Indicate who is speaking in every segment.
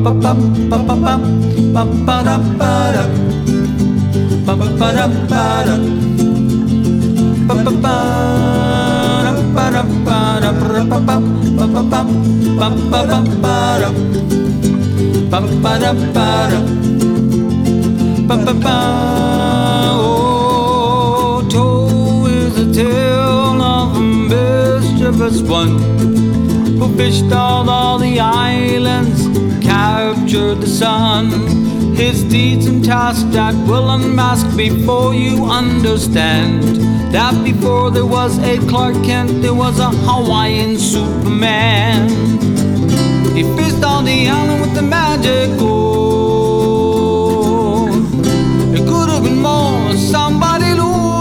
Speaker 1: Oh, Toe is a tale of a mischievous one who fished out all the islands, captured the sun. His deeds and tasks that will unmask before you understand that before there was a Clark Kent, there was a Hawaiian Superman. He fished on the island with the magic gold. It could have been more, somebody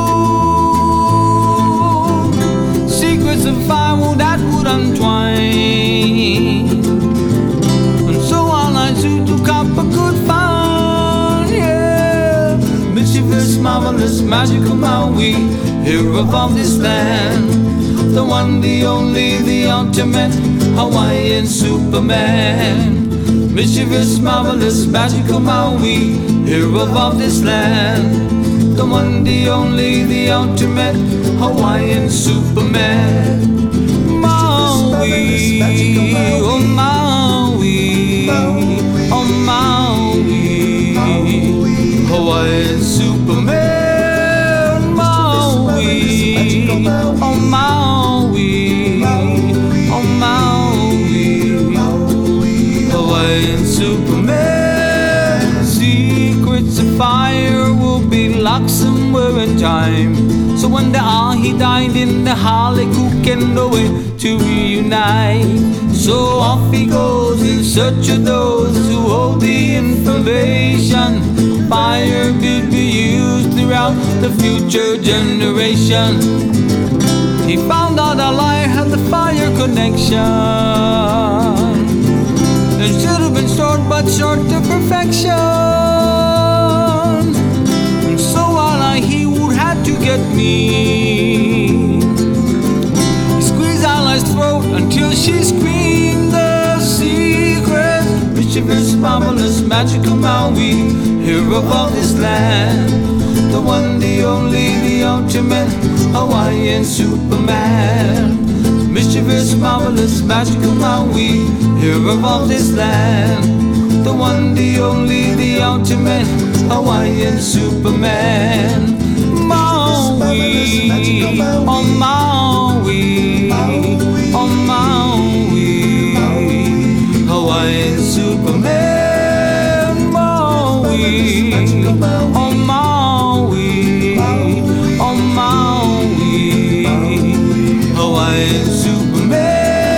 Speaker 1: knew secrets of firewood that would untwine, and so all I suit to copper could find. Yeah, mischievous, marvelous, magical Maui, hero of this land, the one, the only, the ultimate Hawaiian Superman. Mischievous, marvelous, magical Maui, hero of this land, the one, the only, the ultimate Hawaiian Superman. Maui, oh Maui, oh Maui, Hawaiian Superman. Maui, oh Maui, oh Maui, Hawaiian Superman. Secrets of fire will be locked somewhere in time, so one day he died in the Haleku Kendo way to reunite. So off he goes in search of those who hold the information. Fire could be used throughout the future generation. He found out our life had the fire connection. It should have been short, but short to perfection. And so all he would have to get me. He squeezed Alice's throat until she screamed the secret. Mischievous, marvelous, magical Maui, hero of this land, the one, the only, the ultimate Hawaiian Superman. Mischievous, marvelous, magical Maui, hero of this land, the one, the only, the ultimate Hawaiian Superman. Maui, oh Maui, oh Maui, Hawaiian Superman. Maui, oh Maui, oh Maui, Hawaiian Superman.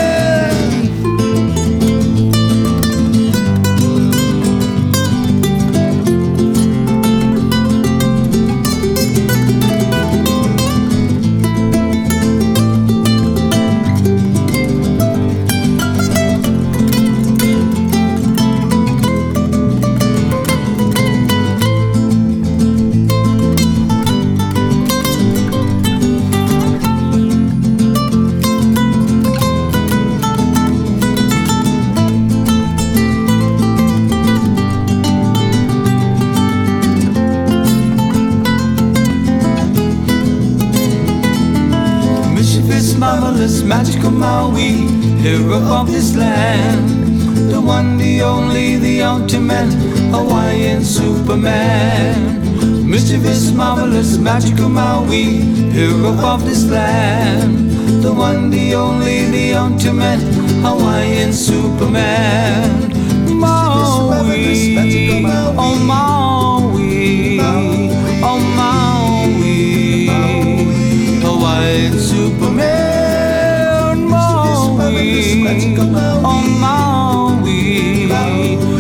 Speaker 1: Marvelous, magical Maui, hero of this land, the one, the only, the ultimate Hawaiian Superman. Mischievous, marvelous, magical Maui, hero of this land, the one, the only, the ultimate Hawaiian Superman. Maui, oh Maui, oh Maui, Hawaiian Superman. Oh Maui,